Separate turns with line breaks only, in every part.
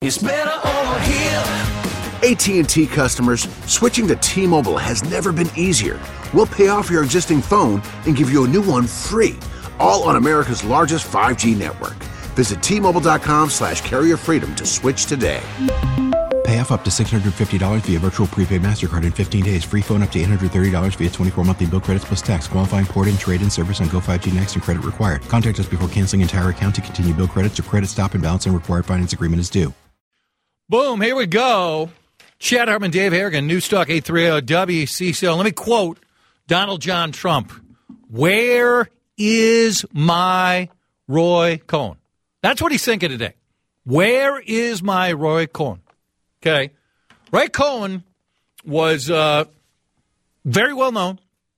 It's better over here.
AT&T customers, switching to T-Mobile has never been easier. We'll pay off your existing phone and give you a new one free, all on America's largest 5G network. Visit T-Mobile.com/carrier freedom to switch today.
Pay off up to $650 via virtual prepaid MasterCard in 15 days. Free phone up to $830 via 24 monthly bill credits plus tax. Qualifying port-in, trade-in service on Go 5G Next and credit required. Contact us before canceling entire account to continue bill credits or credit stop and balance and required finance agreement is due.
Boom, here we go. Chad Hartman, Dave Harrigan, Newstalk 830 WCCO. Let me quote Donald John Trump. Where is my Roy Cohn? That's what he's thinking today. Where is my Roy Cohn? Okay. Roy Cohn was very well known,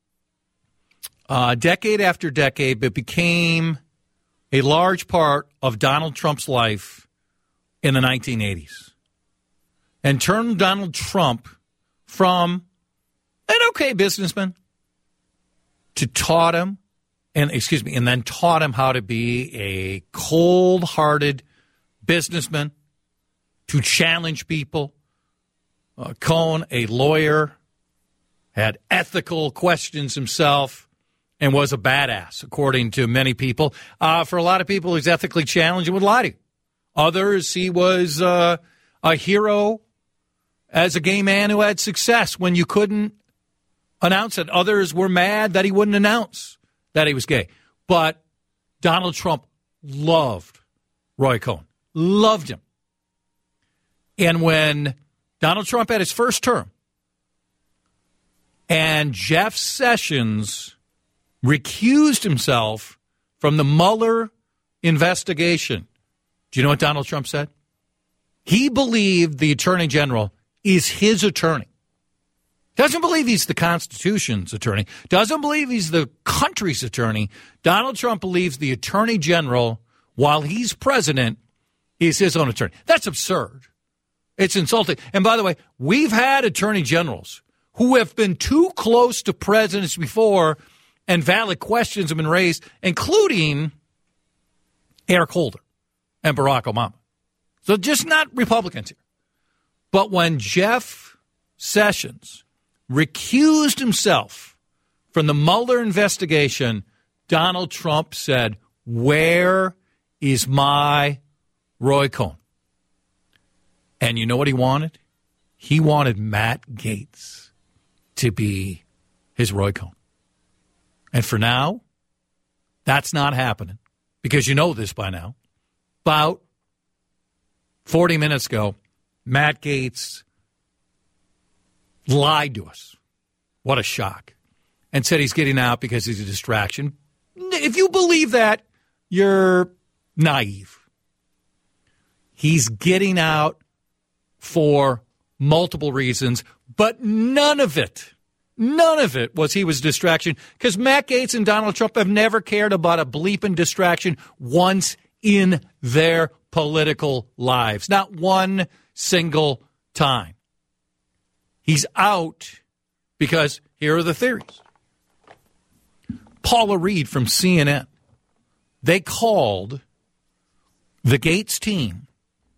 decade after decade, but became a large part of Donald Trump's life in the 1980s. And turned Donald Trump from an okay businessman to and then taught him how to be a cold-hearted businessman, to challenge people. Cohn, a lawyer, had ethical questions himself, and was a badass, according to many people. For a lot of people, he's ethically challenged and would lie to you. Others, he was a hero as a gay man who had success when you couldn't announce it. Others were mad that he wouldn't announce that he was gay. But Donald Trump loved Roy Cohn, loved him. And when Donald Trump had his first term and Jeff Sessions recused himself from the Mueller investigation, do you know what Donald Trump said? He believed the Attorney General is his attorney. Doesn't believe he's the Constitution's attorney. Doesn't believe he's the country's attorney. Donald Trump believes the Attorney General, while he's president, is his own attorney. That's absurd. It's insulting. And by the way, we've had attorney generals who have been too close to presidents before and valid questions have been raised, including Eric Holder and Barack Obama. So just not Republicans here. But when Jeff Sessions recused himself from the Mueller investigation, Donald Trump said, where is my Roy Cohn? And you know what he wanted? He wanted Matt Gaetz to be his Roy Cohn. And for now, that's not happening. Because you know this by now. About 40 minutes ago, Matt Gaetz lied to us. What a shock. And said he's getting out because he's a distraction. If you believe that, you're naive. He's getting out for multiple reasons, but none of it was he was distraction, because Matt Gaetz and Donald Trump have never cared about a bleeping distraction once in their political lives. Not one single time. He's out because here are the theories. Paula Reed from CNN, they called the Gaetz team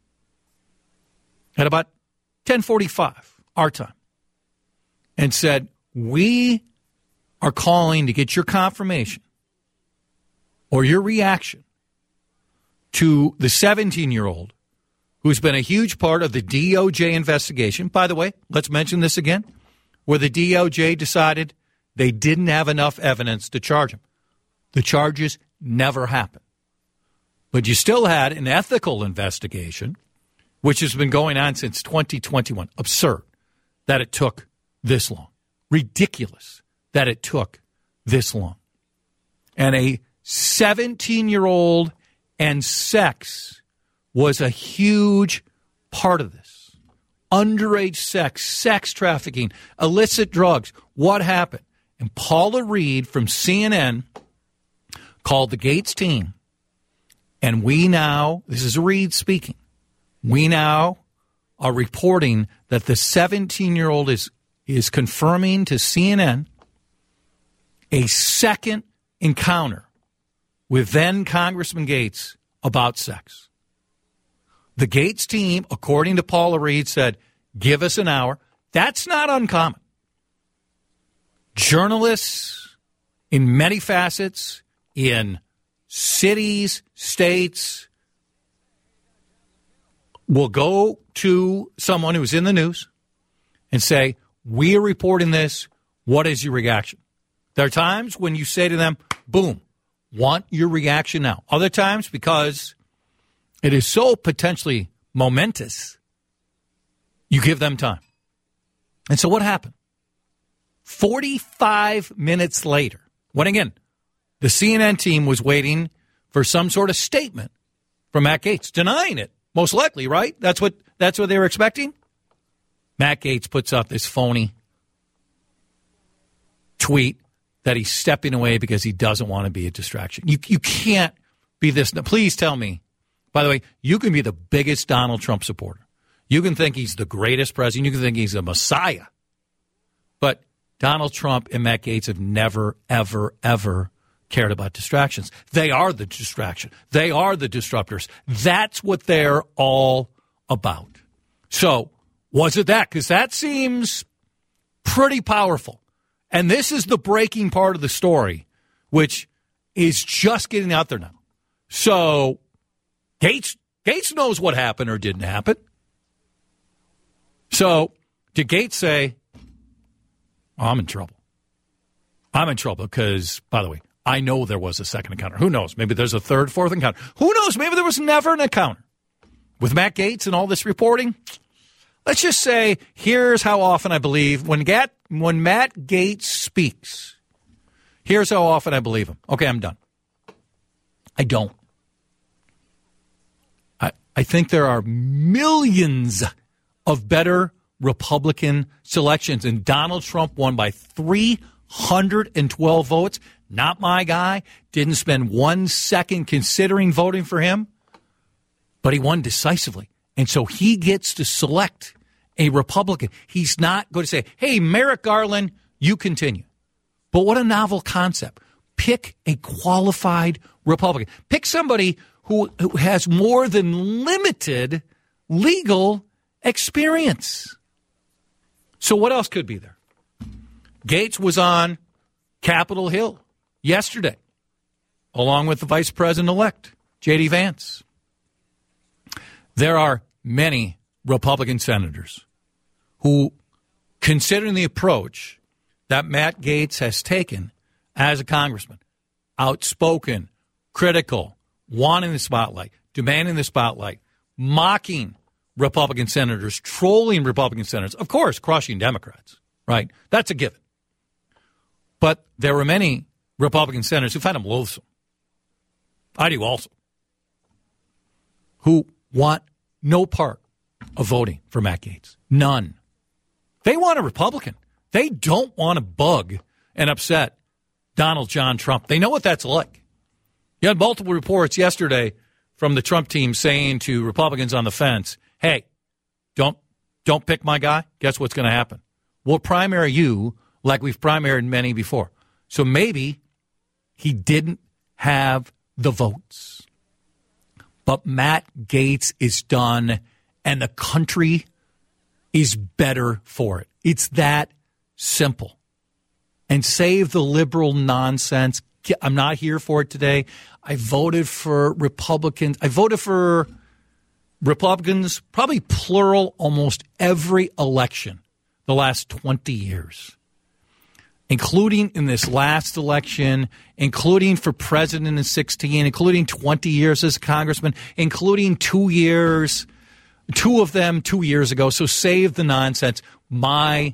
at about 10:45 our time and said, we are calling to get your confirmation or your reaction to the 17-year-old who's been a huge part of the DOJ investigation. By the way, let's mention this again, where the DOJ decided they didn't have enough evidence to charge him. The charges never happened. But you still had an ethical investigation, which has been going on since 2021. Absurd that it took this long. Ridiculous that it took this long. And a 17-year-old and sex was a huge part of this. Underage sex trafficking, illicit drugs. What happened? And Paula Reed from CNN called the Gaetz team. And we now, this is Reed speaking, we now are reporting that the 17-year-old is confirming to CNN a second encounter with then Congressman Gaetz about sex. The Gates team, according to Paula Reed, said, give us an hour. That's not uncommon. Journalists in many facets, in cities, states, will go to someone who's in the news and say, we are reporting this. What is your reaction? There are times when you say to them, boom, want your reaction now. Other times, because it is so potentially momentous, you give them time. And so what happened? 45 minutes later, when again, the CNN team was waiting for some sort of statement from Matt Gaetz, denying it, most likely, right? That's what they were expecting? Matt Gaetz puts out this phony tweet that he's stepping away because he doesn't want to be a distraction. You can't be this. Please tell me. By the way, you can be the biggest Donald Trump supporter. You can think he's the greatest president. You can think he's a messiah. But Donald Trump and Matt Gaetz have never, ever, ever cared about distractions. They are the distraction. They are the disruptors. That's what they're all about. So, was it that? Because that seems pretty powerful. And this is the breaking part of the story, which is just getting out there now. So, Gaetz knows what happened or didn't happen. So, did Gaetz say, I'm in trouble? I'm in trouble because, by the way, I know there was a second encounter. Who knows? Maybe there's a third, fourth encounter. Who knows? Maybe there was never an encounter. With Matt Gaetz and all this reporting, let's just say, here's how often I believe when Matt Gaetz speaks, here's how often I believe him. Okay, I'm done. I don't. I think there are millions of better Republican selections, and Donald Trump won by 312 votes. Not my guy. Didn't spend 1 second considering voting for him, but he won decisively. And so he gets to select a Republican. He's not going to say, hey, Merrick Garland, you continue. But what a novel concept. Pick a qualified Republican. Pick somebody who has more than limited legal experience. So what else could be there? Gaetz was on Capitol Hill yesterday, along with the Vice President-elect, J.D. Vance. There are many Republican senators who, considering the approach that Matt Gaetz has taken as a congressman, outspoken, critical, wanting the spotlight, demanding the spotlight, mocking Republican senators, trolling Republican senators, of course, crushing Democrats, right? That's a given. But there were many Republican senators who find him loathsome. I do also. Who want no part of voting for Matt Gaetz. None. They want a Republican. They don't want to bug and upset Donald John Trump. They know what that's like. You had multiple reports yesterday from the Trump team saying to Republicans on the fence, hey, don't pick my guy. Guess what's going to happen? We'll primary you like we've primaried many before. So maybe he didn't have the votes. But Matt Gaetz is done, and the country is better for it. It's that simple. And save the liberal nonsense. I'm not here for it today. I voted for Republicans. I voted for Republicans, probably plural, almost every election the last 20 years, including in this last election, including for president in 2016, including 20 years as a congressman, including 2 years, two of them 2 years ago. So save the nonsense. My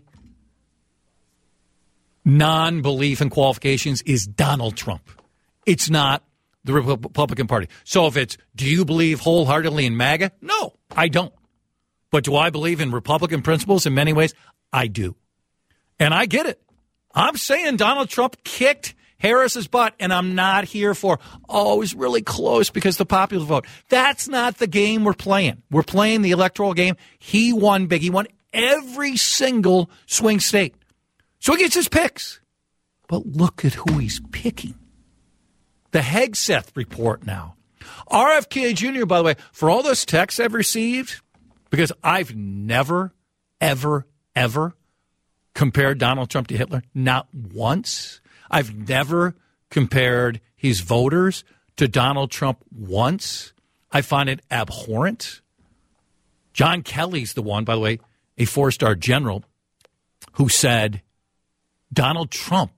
non-belief in qualifications is Donald Trump. It's not the Republican Party. So if it's, do you believe wholeheartedly in MAGA? No, I don't. But do I believe in Republican principles in many ways? I do. And I get it. I'm saying Donald Trump kicked Harris's butt, and I'm not here for, it was really close because the popular vote. That's not the game we're playing. We're playing the electoral game. He won big. He won every single swing state. So he gets his picks. But look at who he's picking. The Hegseth report now RFK Jr., by the way, for all those texts I've received, because I've never, ever, ever compared Donald Trump to Hitler, not once. I've never compared his voters to Donald Trump once. I find it abhorrent. John Kelly's the one, by the way, a 4-star general, who said Donald Trump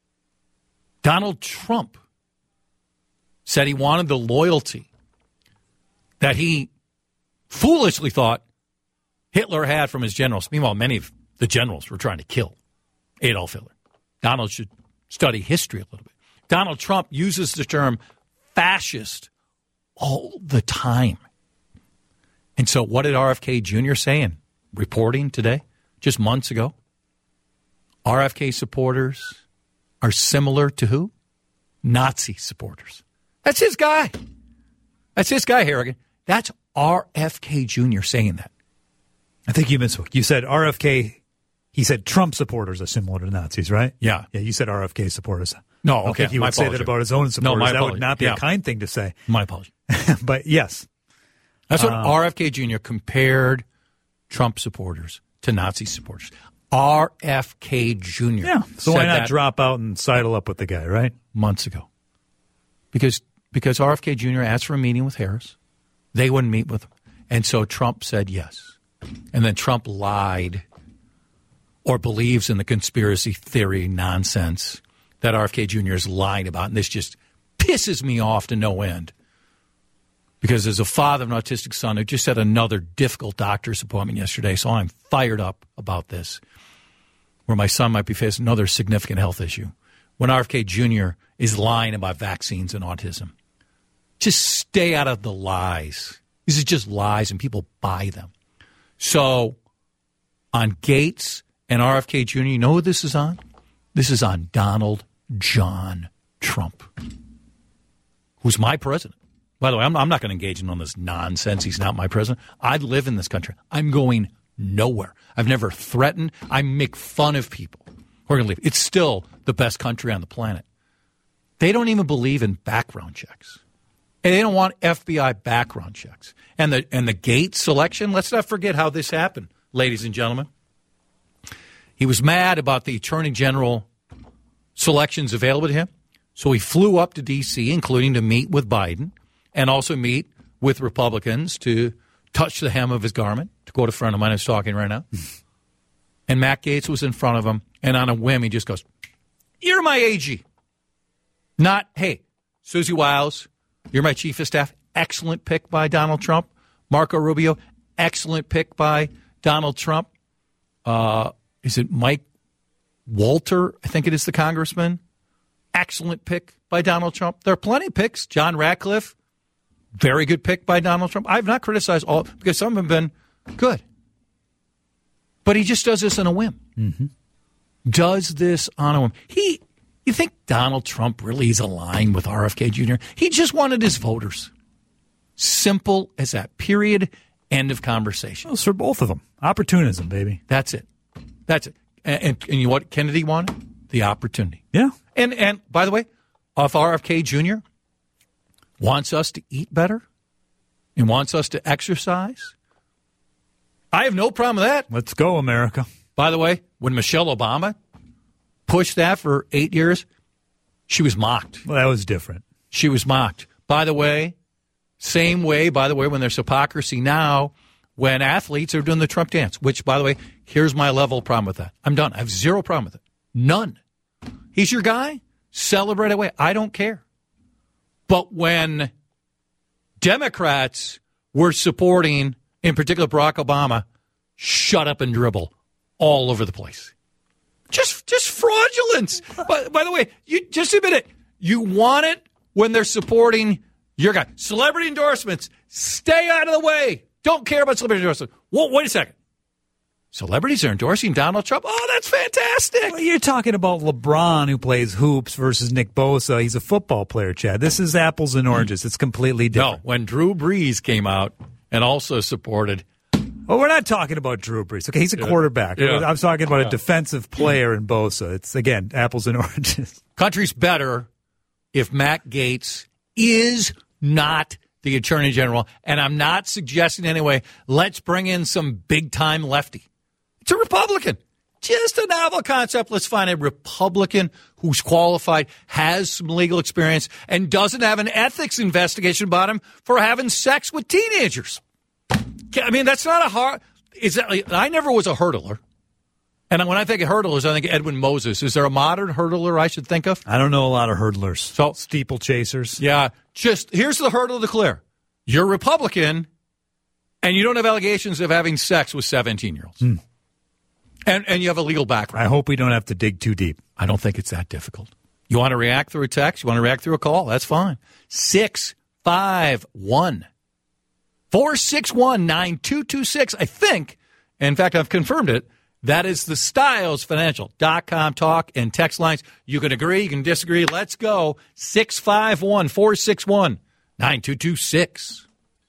said he wanted the loyalty that he foolishly thought Hitler had from his generals. Meanwhile, many of the generals were trying to kill Adolf Hitler. Donald should study history a little bit. Donald Trump uses the term fascist all the time. And so what did RFK Jr. say in reporting today, just months ago? RFK supporters are similar to who? Nazi supporters. That's his guy. That's his guy, Harrigan. That's RFK Jr. saying that.
I think you misspoke. You said RFK. He said Trump supporters are similar to Nazis, right?
Yeah.
Yeah, you said RFK supporters.
No,
I don't think he would say that about his own supporters.
No,
that would not be a kind thing to say.
My apology.
But yes.
That's what RFK Jr. compared Trump supporters to Nazi supporters. RFK Jr.
Yeah. So why not drop out and sidle up with the guy, right?
Months ago. Because RFK Jr. asked for a meeting with Harris. They wouldn't meet with him. And so Trump said yes. And then Trump lied or believes in the conspiracy theory nonsense that RFK Jr. is lying about. And this just pisses me off to no end. Because as a father of an autistic son who just had another difficult doctor's appointment yesterday, so I'm fired up about this, where my son might be facing another significant health issue. When RFK Jr. is lying about vaccines and autism, just stay out of the lies. These are just lies, and people buy them. So on Gates and RFK Jr., you know who this is on? This is on Donald John Trump, who's my president. By the way, I'm not going to engage in all this nonsense. He's not my president. I live in this country. I'm going nowhere. I've never threatened. I make fun of people who are going to leave. It's still the best country on the planet. They don't even believe in background checks. And they don't want FBI background checks. And the Gates selection, let's not forget how this happened, ladies and gentlemen. He was mad about the Attorney General selections available to him. So he flew up to D.C., including to meet with Biden and also meet with Republicans to touch the hem of his garment, to quote a friend of mine who's talking right now. And Matt Gaetz was in front of him, and on a whim, he just goes, "You're my AG." Not, "Hey, Susie Wiles, you're my chief of staff." Excellent pick by Donald Trump. Marco Rubio, excellent pick by Donald Trump. Is it Mike Walter? I think it is the congressman. Excellent pick by Donald Trump. There are plenty of picks. John Ratcliffe, very good pick by Donald Trump. I have not criticized all because some have been good. But he just does this on a whim. Mm-hmm. Does this on a whim. You think Donald Trump really is aligned with RFK Jr.? He just wanted his voters. Simple as that. Period. End of conversation.
Well, it's for both of them. Opportunism, baby.
That's it. That's it. And you know what Kennedy wanted? The opportunity.
Yeah.
And by the way, if RFK Jr. wants us to eat better and wants us to exercise, I have no problem with that.
Let's go, America.
By the way, when Michelle Obama pushed that for 8 years, she was mocked.
Well, that was different.
She was mocked. By the way, same way, when there's hypocrisy now, when athletes are doing the Trump dance, which, by the way, here's my level of problem with that. I'm done. I have zero problem with it. None. He's your guy. Celebrate away. I don't care. But when Democrats were supporting, in particular Barack Obama, shut up and dribble all over the place. Just fraudulence. By the way, you just admit it. You want it when they're supporting your guy. Celebrity endorsements. Stay out of the way. Don't care about celebrity endorsements. Whoa, wait a second. Celebrities are endorsing Donald Trump. Oh, that's fantastic.
Well, you're talking about LeBron, who plays hoops, versus Nick Bosa. He's a football player, Chad. This is apples and oranges. It's completely different.
No, when Drew Brees came out and also supported.
Well, we're not talking about Drew Brees. Okay, he's a quarterback. Yeah. I'm talking about a defensive player in Bosa. It's, again, apples and oranges.
Country's better if Matt Gaetz is not the Attorney General. And I'm not suggesting anyway, let's bring in some big-time lefty. It's a Republican. Just a novel concept. Let's find a Republican who's qualified, has some legal experience, and doesn't have an ethics investigation about him for having sex with teenagers. I mean, that's not a hard... I never was a hurdler. And when I think of hurdlers, I think of Edwin Moses. Is there a modern hurdler I should think of?
I don't know a lot of hurdlers.
So
steeplechasers.
Yeah. Just here's the hurdle to clear. You're Republican, and you don't have allegations of having sex with 17-year-olds. And you have a legal background.
I hope we don't have to dig too deep.
I don't think it's that difficult. You want to react through a text? You want to react through a call? That's fine. 651-461-9226. I think, in fact, I've confirmed it, that is the StylesFinancial.com talk and text lines. You can agree, you can disagree. Let's go. 651-461-9226.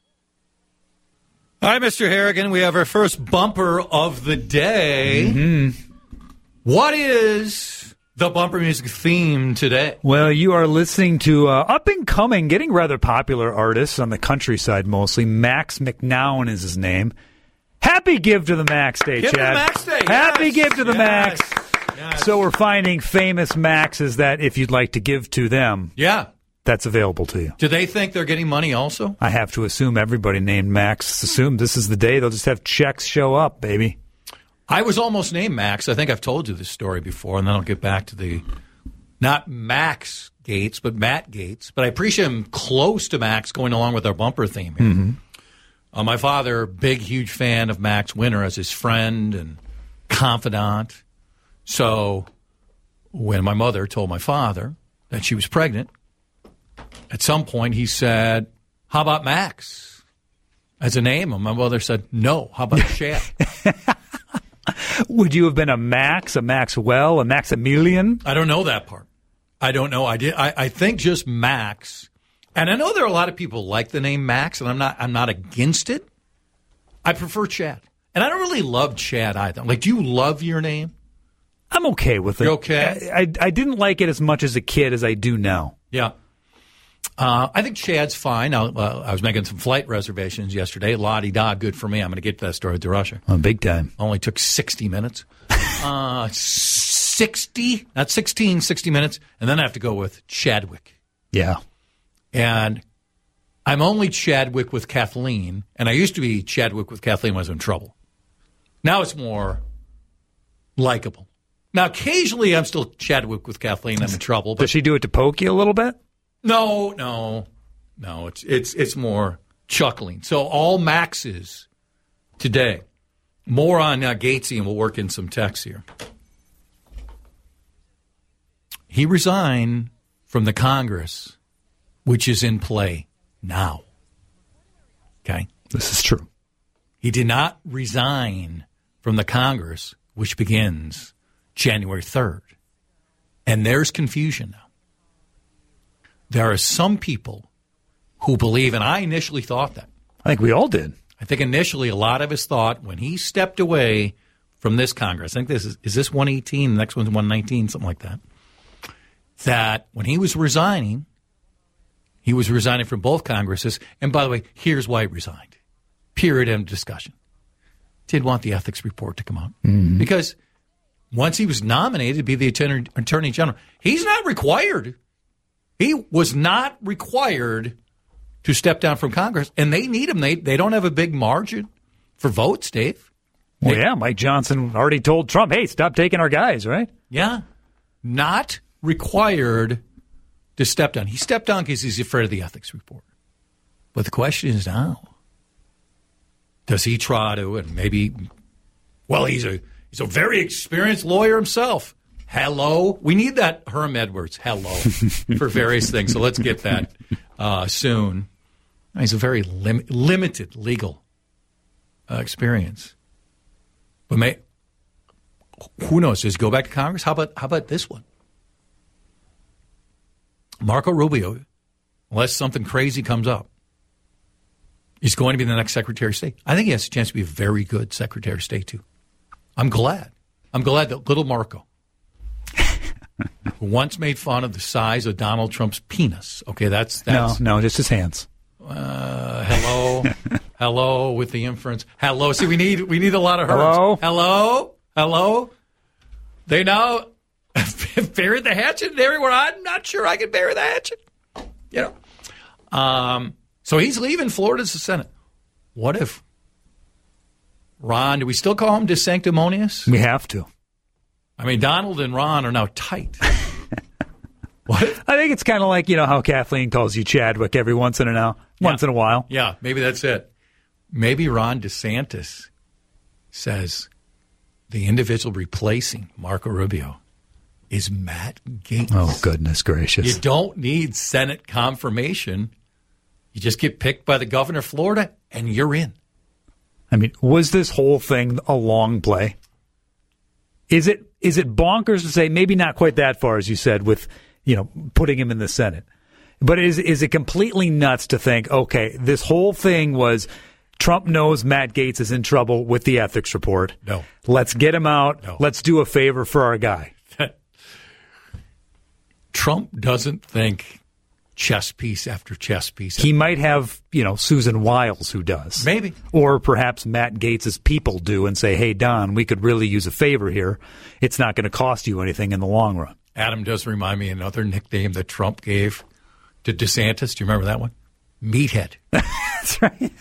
Hi, Mr. Harrigan. We have our first bumper of the day. Mm-hmm. What is the bumper music theme today?
Well, you are listening to up-and-coming, getting rather popular artists on the countryside mostly. Max McNown is his name. Happy Give to the Max Day,
Give
Chad.
to the Max Day.
Happy
Yes.
Give to the
Yes.
Max.
Yes.
So we're finding famous Maxes that if you'd like to give to them,
Yeah.
that's available to you.
Do they think they're getting money also?
I have to assume everybody named Max assume this is the day they'll just have checks show up, baby.
I was almost named Max. I think I've told you this story before, and then I'll get back to the, not Max Gates, but Matt Gates. But I appreciate him close to Max going along with our bumper theme here. Mm-hmm. My father, big, huge fan of Max Winter as his friend and confidant. So when my mother told my father that she was pregnant, at some point he said, how about Max as a name? And my mother said, no, how about Chad?
Would you have been a Maxwell, a Maximilian?
I don't know that part. I don't know. I think just Max. And I know there are a lot of people like the name Max, and I'm not against it. I prefer Chad. And I don't really love Chad either. Like, do you love your name?
I'm okay with it.
You're okay?
I didn't like it as much as a kid as I do now.
Yeah. I think Chad's fine. I was making some flight reservations yesterday. La-di-da, good for me. I'm going to get to that story with DeRusha.
Oh, big time.
Only took 60 minutes. 60, not 16, 60 minutes. And then I have to go with Chadwick.
Yeah.
And I'm only Chadwick with Kathleen, and I used to be Chadwick with Kathleen when I was in trouble. Now it's more likable. Now, occasionally I'm still Chadwick with Kathleen when I'm in trouble. But
does she do it to poke you a little bit?
No. It's more chuckling. So all Maxes today. More on Gatesy, and we'll work in some texts here. He resigned from the Congress, which is in play now. Okay?
This is true.
He did not resign from the Congress, which begins January 3rd. And there's confusion now. There are some people who believe, and I initially thought that.
I think we all did.
I think initially a lot of us thought when he stepped away from this Congress, I think this is this 118, the next one's 119, something like that, that when he was resigning from both Congresses. And by the way, here's why he resigned. Period, end of discussion. Did want the ethics report to come out. Mm-hmm. Because once he was nominated to be the Attorney General, he's not required. He was not required to step down from Congress. And they need him. They don't have a big margin for votes, Dave.
Well, yeah, Mike Johnson already told Trump, hey, stop taking our guys, right?
Yeah. Not required to step down. He stepped down because he's afraid of the ethics report. But the question is now, does he try to, and maybe, well, he's a very experienced lawyer himself. Hello. We need that Herm Edwards, hello, for various things. So let's get that soon. He's a very limited legal experience. But who knows? Does he go back to Congress? How about this one? Marco Rubio, unless something crazy comes up, is going to be the next Secretary of State. I think he has a chance to be a very good Secretary of State, too. I'm glad. I'm glad that little Marco who once made fun of the size of Donald Trump's penis. Okay, that's
No, just his hands.
Hello with the inference. Hello. See, we need a lot of herbs. Hello. They now buried the hatchet everywhere. I'm not sure I can bury the hatchet. You know. So he's leaving Florida to the Senate. What if Ron? Do we still call him DeSanctimonious?
We have to.
I mean, Donald and Ron are now tight. What?
I think it's kind of like, how Kathleen calls you Chadwick every once in a while.
Yeah, maybe that's it. Maybe Ron DeSantis says the individual replacing Marco Rubio is Matt Gaetz.
Oh, goodness gracious.
You don't need Senate confirmation. You just get picked by the governor of Florida, and you're in.
I mean, was this whole thing a long play? Is it bonkers to say, maybe not quite that far, as you said, with putting him in the Senate, but is it completely nuts to think, okay, this whole thing was Trump knows Matt Gaetz is in trouble with the ethics report.
No,
let's get him out.
No.
Let's do a favor for our guy.
Trump doesn't think chess piece after chess piece.
He might have, Susan Wiles who does.
Maybe.
Or perhaps Matt Gaetz' people do and say, hey, Don, we could really use a favor here. It's not going to cost you anything in the long run.
Adam does remind me of another nickname that Trump gave to DeSantis. Do you remember that one? Meathead.
That's right.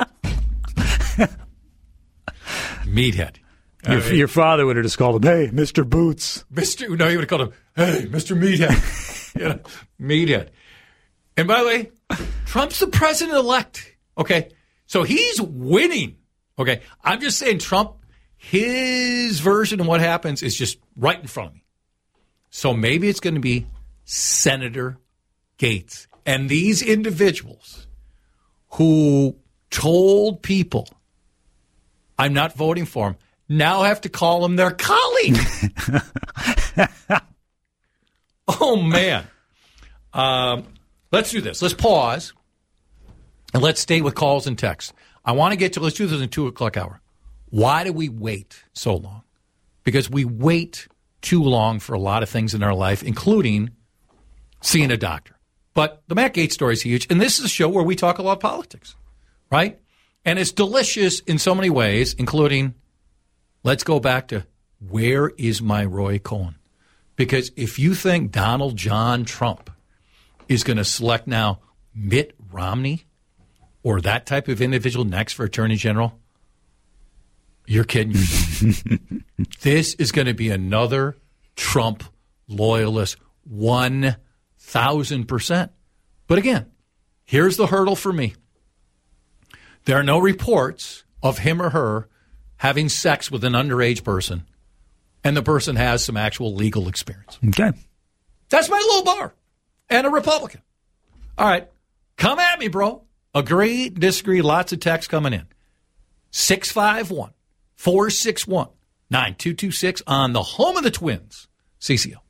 Meathead.
Your father would have just called him, hey, Mr. Boots.
No, he would have called him, hey, Mr. Meathead. Meathead. And by the way, Trump's the president-elect. Okay? So he's winning. Okay? I'm just saying Trump, his version of what happens is just right in front of me. So maybe it's going to be Senator Gaetz. And these individuals who told people, I'm not voting for him, now have to call him their colleague. Oh, man. Let's do this. Let's pause, and let's stay with calls and texts. Let's do this in 2 o'clock hour. Why do we wait so long? Because we wait too long for a lot of things in our life, including seeing a doctor. But the Matt Gaetz story is huge, and this is a show where we talk a lot of politics, right? And it's delicious in so many ways, including, let's go back to, where is my Roy Cohn? Because if you think Donald John Trump is going to select now Mitt Romney or that type of individual next for Attorney General, you're kidding yourself. This is going to be another Trump loyalist, 1,000%. But again, here's the hurdle for me. There are no reports of him or her having sex with an underage person, and the person has some actual legal experience.
Okay.
That's my low bar. And a Republican. All right. Come at me, bro. Agree, disagree, lots of texts coming in. 651-461-9226 on the home of the Twins, CCO.